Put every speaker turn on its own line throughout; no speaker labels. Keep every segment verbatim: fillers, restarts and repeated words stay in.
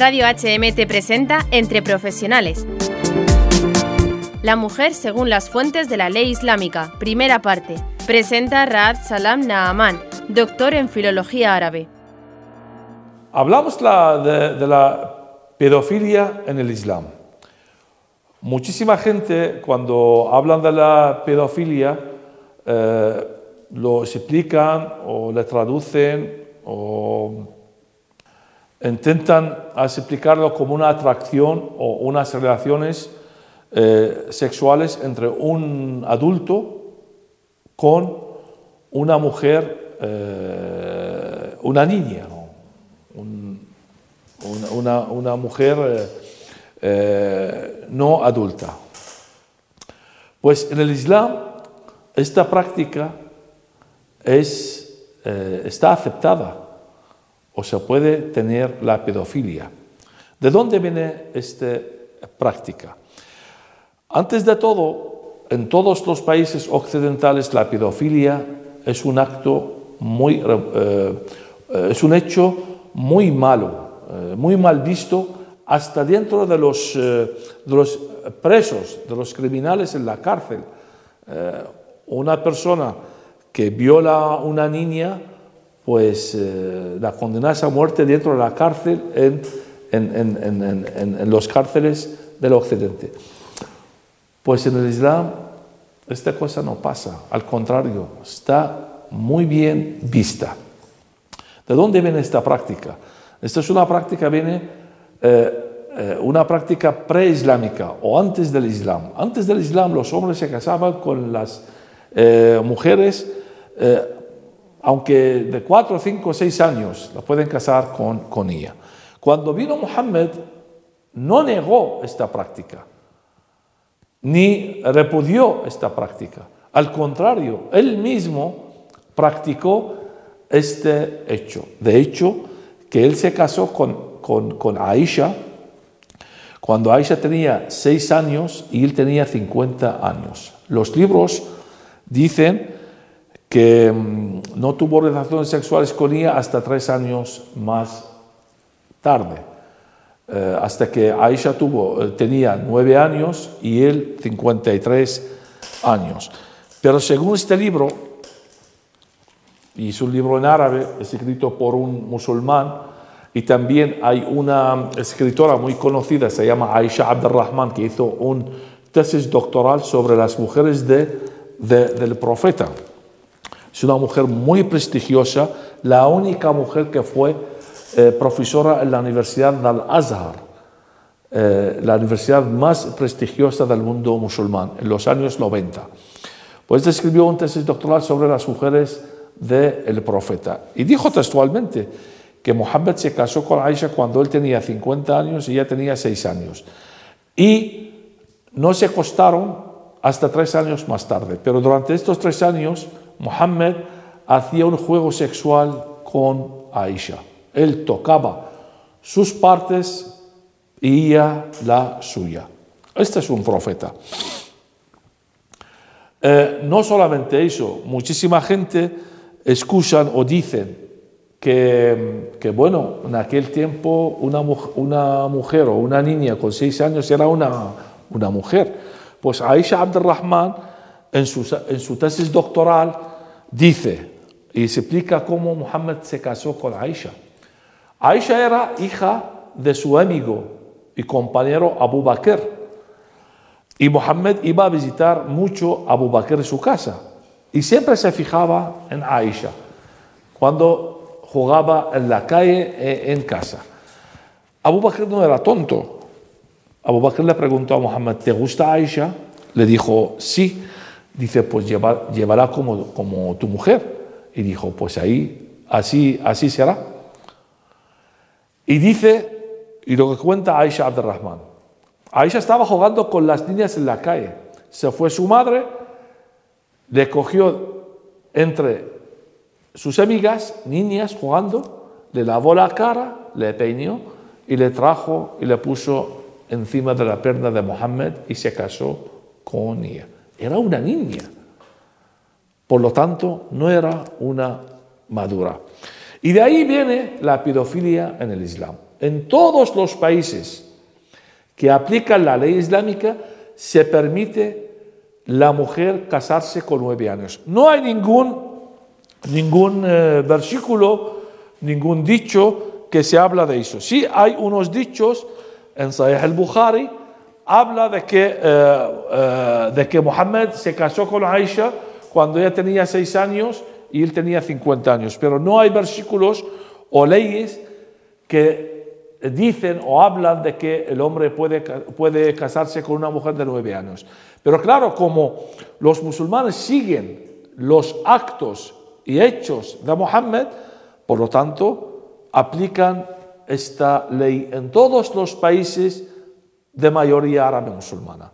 Radio H M te presenta Entre Profesionales. La mujer según las fuentes de la ley islámica, primera parte. Presenta Raad Salam Naaman, doctor en filología árabe.
Hablamos la, de, de la pedofilia en el Islam. Muchísima gente, cuando hablan de la pedofilia, eh, lo explican o le traducen o intentan explicarlo como una atracción o unas relaciones eh, sexuales entre un adulto con una mujer, eh, una niña, ¿no? un, una, una, una mujer eh, eh, no adulta. Pues en el Islam esta práctica es, eh, está aceptada. O se puede tener la pedofilia. ¿De dónde viene esta práctica? Antes de todo, en todos los países occidentales la pedofilia es un acto muy, eh, es un hecho muy malo, eh, muy mal visto, hasta dentro de los, eh, de los presos, de los criminales en la cárcel. Eh, una persona que viola a una niña, pues eh, la condenas a muerte dentro de la cárcel en, en, en, en, en, en los cárceles del occidente. Pues en el Islam esta cosa no pasa, al contrario, está muy bien vista. ¿De dónde viene esta práctica? Esta es una práctica, viene eh, eh, una práctica preislámica o antes del Islam. Antes del Islam los hombres se casaban con las eh, mujeres eh, aunque de cuatro, cinco, seis años la pueden casar con, con ella. Cuando vino Muhammad, no negó esta práctica, ni repudió esta práctica. Al contrario, él mismo practicó este hecho. De hecho, que él se casó con, con, con Aisha, cuando Aisha tenía seis años y él tenía cincuenta años. Los libros dicen que no tuvo relaciones sexuales con ella hasta tres años más tarde, eh, hasta que Aisha tuvo, eh, tenía nueve años y él cincuenta y tres años. Pero según este libro, y es un libro en árabe, es escrito por un musulmán, y también hay una escritora muy conocida, se llama Aisha Abdurrahman, que hizo una tesis doctoral sobre las mujeres de, de, del profeta. Es una mujer muy prestigiosa, la única mujer que fue eh, profesora en la Universidad del Azhar, eh, la universidad más prestigiosa del mundo musulmán, en los años noventa. Pues escribió una tesis doctoral sobre las mujeres del profeta. Y dijo textualmente que Muhammad se casó con Aisha cuando él tenía cincuenta años y ella tenía seis años. Y no se acostaron hasta tres años más tarde. Pero durante estos tres años, Muhammad hacía un juego sexual con Aisha. Él tocaba sus partes y ella la suya. Este es un profeta. Eh, no solamente eso, muchísima gente escuchan o dicen que, que bueno, en aquel tiempo una, una mujer o una niña con seis años era una, una mujer. Pues Aisha Abdurrahman, En su, en su tesis doctoral dice y se explica cómo Muhammad se casó con Aisha. Aisha era hija de su amigo y compañero Abu Bakr. Y Muhammad iba a visitar mucho a Abu Bakr en su casa. Y siempre se fijaba en Aisha cuando jugaba en la calle e en casa. Abu Bakr no era tonto. Abu Bakr le preguntó a Muhammad, ¿te gusta Aisha? Le dijo, sí. Dice, pues lleva, llevará como, como tu mujer. Y dijo, pues ahí, así, así será. Y dice, y lo que cuenta Aisha Abdurrahman, Aisha estaba jugando con las niñas en la calle. Se fue su madre, le cogió entre sus amigas, niñas jugando, le lavó la cara, le peinó y le trajo y le puso encima de la pierna de Muhammad y se casó con ella. Era una niña. Por lo tanto, no era una madura. Y de ahí viene la pedofilia en el Islam. En todos los países que aplican la ley islámica se permite la mujer casarse con nueve años. No hay ningún, ningún eh, versículo, ningún dicho que se habla de eso. Sí hay unos dichos en Sahih al-Bukhari, habla de que, eh, eh, de que Muhammad se casó con Aisha cuando ella tenía seis años y él tenía cincuenta años, pero no hay versículos o leyes que dicen o hablan de que el hombre puede, puede casarse con una mujer de nueve años. Pero claro, como los musulmanes siguen los actos y hechos de Muhammad, por lo tanto, aplican esta ley en todos los países de mayoría árabe musulmana.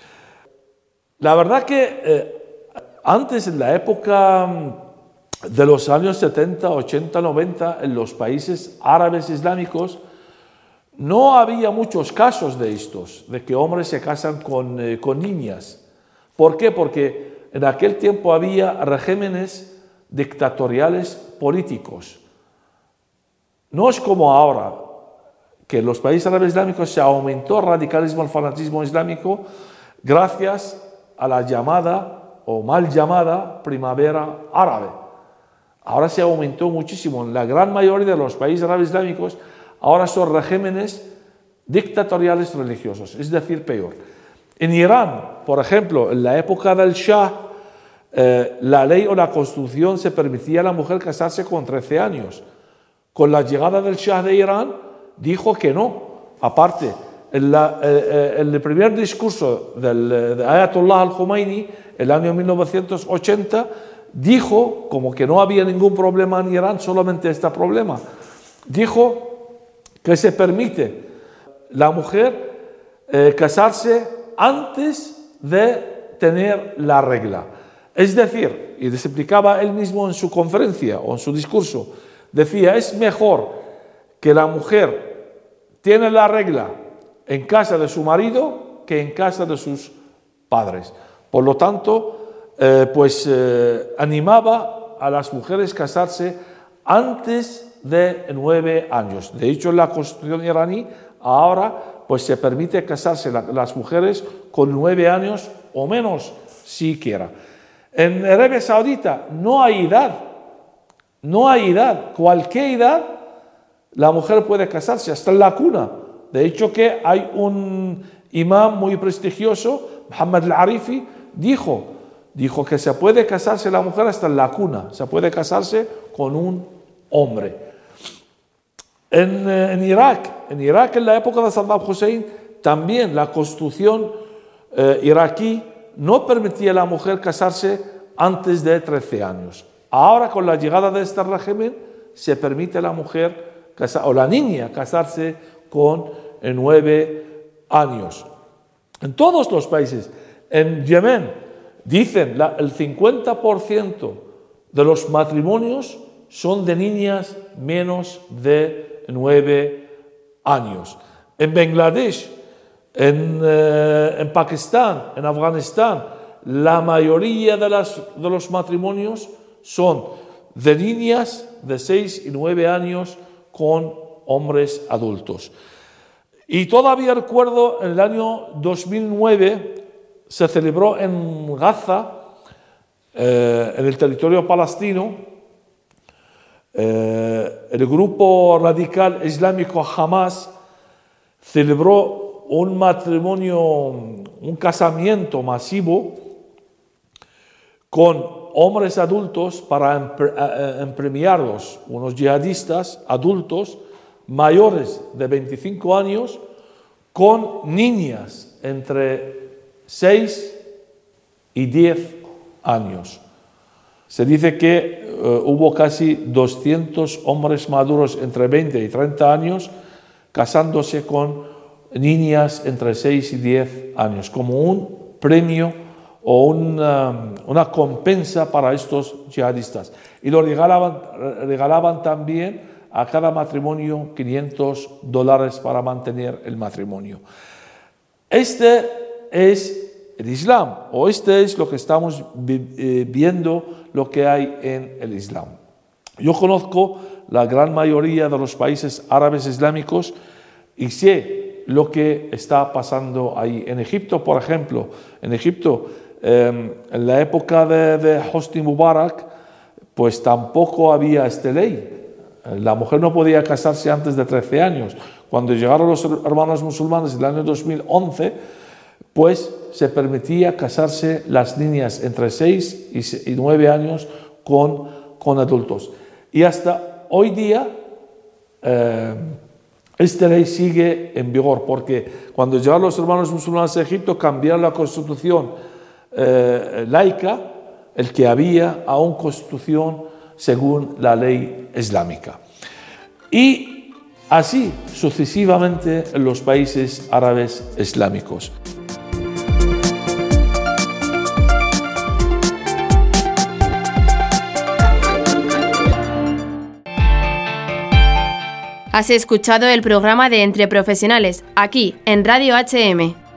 La verdad que eh, antes, en la época de los años setenta, ochenta, noventa, en los países árabes islámicos, no había muchos casos de estos, de que hombres se casan con, eh, con niñas. ¿Por qué? Porque en aquel tiempo había regímenes dictatoriales políticos. No es como ahora, que en los países árabes islámicos se aumentó el radicalismo, el fanatismo islámico, gracias a la llamada o mal llamada primavera árabe. Ahora se aumentó muchísimo. En la gran mayoría de los países árabes islámicos ahora son regímenes dictatoriales religiosos, es decir, peor. En Irán, por ejemplo, en la época del Shah, eh, la ley o la constitución se permitía a la mujer casarse con trece años. Con la llegada del Shah de Irán, dijo que no. Aparte, en, la, eh, en el primer discurso del, de Ayatollah al-Khomeini, el año mil novecientos ochenta, dijo como que no había ningún problema en Irán, solamente este problema. Dijo que se permite la mujer eh, casarse antes de tener la regla. Es decir, y les explicaba él mismo en su conferencia o en su discurso, decía, es mejor que la mujer tiene la regla en casa de su marido que en casa de sus padres. Por lo tanto, eh, pues eh, animaba a las mujeres casarse antes de nueve años. De hecho, en la constitución iraní ahora pues se permite casarse la, las mujeres con nueve años o menos siquiera. En Arabia Saudita no hay edad, no hay edad, cualquier edad la mujer puede casarse, hasta en la cuna. De hecho que hay un imán muy prestigioso, Muhammad al-Arifi, dijo, dijo que se puede casarse la mujer hasta en la cuna, se puede casarse con un hombre. En, en Irak, en Irak en la época de Saddam Hussein, también la constitución eh, iraquí no permitía a la mujer casarse antes de trece años. Ahora, con la llegada de este régimen, se permite a la mujer casar, o la niña casarse con nueve años. En todos los países, en Yemen, dicen la, el cincuenta por ciento de los matrimonios son de niñas menos de nueve años. En Bangladesh, en, eh, en Pakistán, en Afganistán, la mayoría de, las, de los matrimonios son de niñas de seis y nueve años con hombres adultos. Y todavía recuerdo, en el año dos mil nueve se celebró en Gaza, eh, en el territorio palestino, eh, el grupo radical islámico Hamas celebró un matrimonio, un casamiento masivo con hombres adultos para empremiarlos, unos yihadistas adultos mayores de veinticinco años con niñas entre seis y diez años. Se dice que uh, hubo casi doscientos hombres maduros entre veinte y treinta años casándose con niñas entre seis y diez años, como un premio o una, una compensa para estos yihadistas. Y lo regalaban, regalaban también a cada matrimonio quinientos dólares para mantener el matrimonio. Este es el Islam, o este es lo que estamos viendo, lo que hay en el Islam. Yo conozco la gran mayoría de los países árabes islámicos y sé lo que está pasando ahí. En Egipto, por ejemplo, en Egipto, eh, en la época de, de Hosni Mubarak, pues tampoco había esta ley. La mujer no podía casarse antes de trece años. Cuando llegaron los hermanos musulmanes en el año dos mil once, pues se permitía casarse las niñas entre seis y nueve años con, con adultos. Y hasta hoy día eh, esta ley sigue en vigor, porque cuando llegaron los hermanos musulmanes a Egipto cambiaron la constitución eh, laica, el que había, a una constitución según la ley islámica. Y así sucesivamente en los países árabes islámicos.
Has escuchado el programa de Entre Profesionales, aquí en Radio H M.